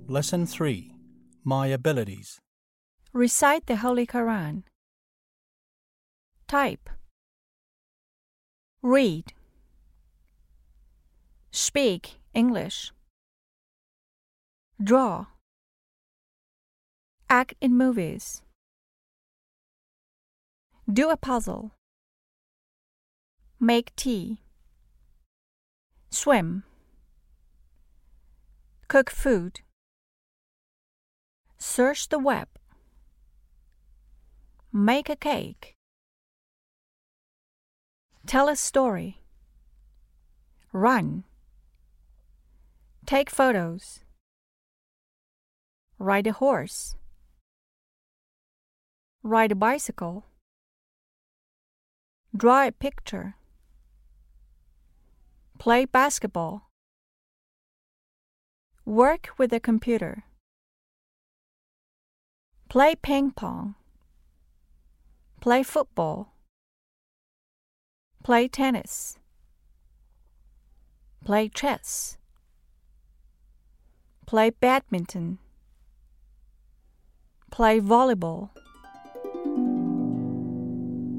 Lesson 3. My Abilities. Recite the Holy Quran. Type. Read. Speak English. Draw. Act in movies. Do a puzzle. Make tea. Swim. Cook food. Search the web. Make a cake. Tell a story. Run. Take photos. Ride a horse. Ride a bicycle. Draw a picture. Play basketball. Work with a computer. Play ping pong. Play football. Play tennis. Play chess. Play badminton. Play volleyball.